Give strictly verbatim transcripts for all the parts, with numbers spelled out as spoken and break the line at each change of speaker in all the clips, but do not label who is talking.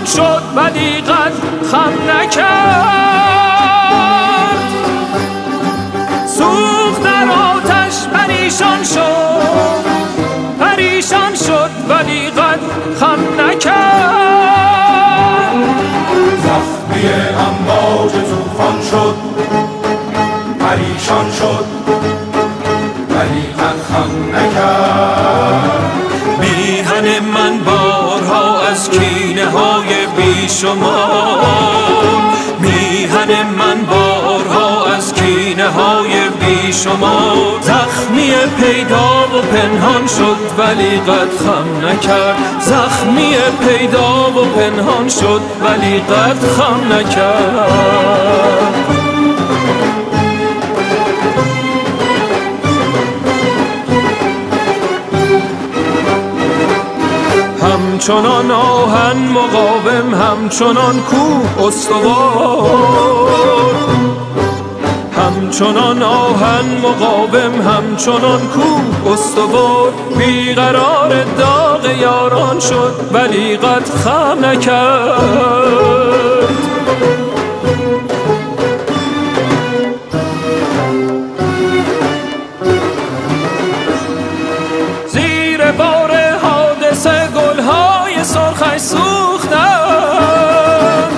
شد ولی قد خم نکرد. سوخت در آتش پریشان شد، پریشان شد ولی قد خم نکرد.
زخمی امواج طوفان شد، پریشان شد ولی قد خم نکرد.
میهن من بارها از کینه های بیشمار، میهن من بارها از کینه های بیشمار. زخمی پیدا و پنهان شد ولی قد خم نکرد. زخمی پیدا و پنهان شد ولی قد خم نکرد. همچنان آهن مقاوم، همچنان کوه استوار. همچنان آهن مقاوم، همچنان کوه استوار. بیقرار داغ یاران شد ولی قد خم نکرد. زیر بار حادثه گلهای سرخش سوختند،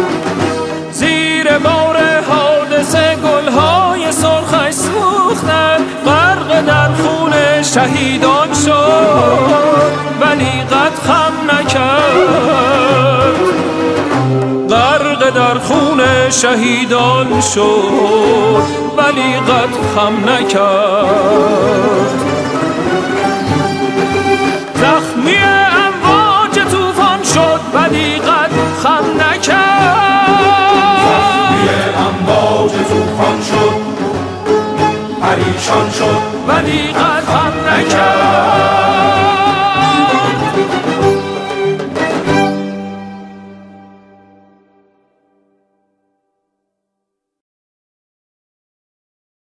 زیر بار حادثه گلهای سرخش سوختند. غرق در خون شهیدان شد ولی قد خم نکرد. غرق در خون شهیدان شد ولی قد خم نکرد. زخمی امواج طوفان شد ولی قد خم نکرد.
زخمی امواج طوفان شد، پریشان شد
ولی قد خم نکرد.